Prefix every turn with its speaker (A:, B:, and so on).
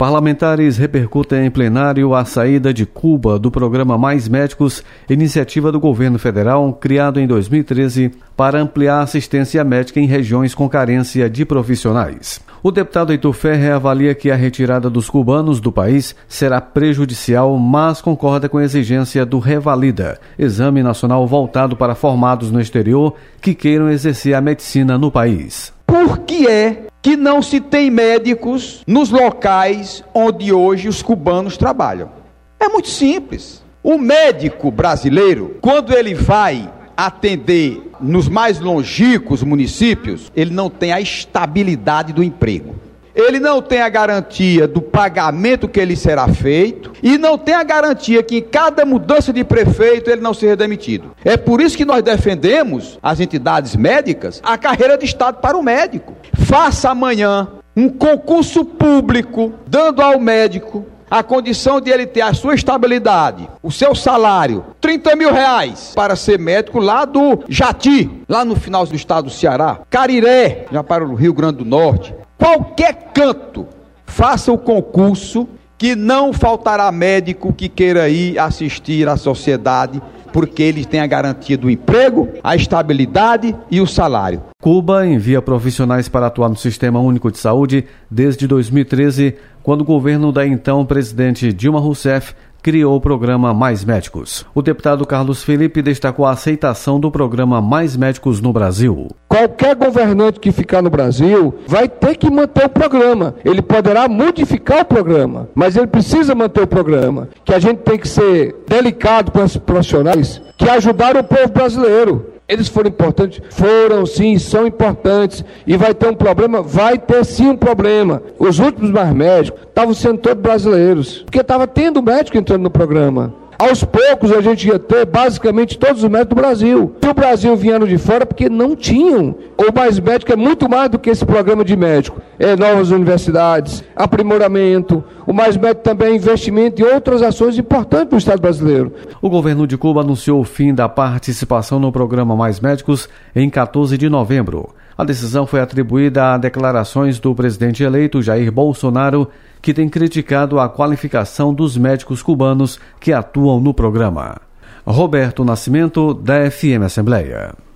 A: Parlamentares repercutem em plenário a saída de Cuba do programa Mais Médicos, iniciativa do governo federal criado em 2013 para ampliar a assistência médica em regiões com carência de profissionais. O deputado Heitor Ferrer avalia que a retirada dos cubanos do país será prejudicial, mas concorda com a exigência do Revalida, exame nacional voltado para formados no exterior que queiram exercer a medicina no país.
B: Por que é que não se tem médicos nos locais onde hoje os cubanos trabalham? É muito simples. O médico brasileiro, quando ele vai atender nos mais longínquos municípios, ele não tem a estabilidade do emprego. Ele não tem a garantia do pagamento que ele será feito e não tem a garantia que em cada mudança de prefeito ele não seja demitido. É por isso que nós defendemos, as entidades médicas, a carreira de Estado para o médico. Faça amanhã um concurso público, dando ao médico a condição de ele ter a sua estabilidade, o seu salário, R$30 mil para ser médico lá do Jati, lá no final do estado do Ceará, Cariré, já para o Rio Grande do Norte. Qualquer canto, faça o concurso que não faltará médico que queira ir assistir à sociedade, porque eles têm a garantia do emprego, a estabilidade e o salário.
A: Cuba envia profissionais para atuar no Sistema Único de Saúde desde 2013, quando o governo da então presidente Dilma Rousseff criou o programa Mais Médicos. O deputado Carlos Felipe destacou a aceitação do programa Mais Médicos no Brasil.
C: Qualquer governante que ficar no Brasil vai ter que manter o programa. Ele poderá modificar o programa, mas ele precisa manter o programa. Que a gente tem que ser delicado com os profissionais que ajudaram o povo brasileiro. Eles foram importantes? Foram sim, são importantes. E vai ter um problema? Vai ter sim um problema. Os últimos mais médicos estavam sendo todos brasileiros, porque estava tendo médico entrando no programa. Aos poucos a gente ia ter basicamente todos os médicos do Brasil. E o Brasil vieram de fora porque não tinham. O Mais Médico é muito mais do que esse programa de médico. É novas universidades, aprimoramento. O Mais Médico também é investimento em outras ações importantes no Estado brasileiro.
A: O governo de Cuba anunciou o fim da participação no programa Mais Médicos em 14 de novembro. A decisão foi atribuída a declarações do presidente eleito Jair Bolsonaro, que tem criticado a qualificação dos médicos cubanos que atuam no programa. Roberto Nascimento, da FM Assembleia.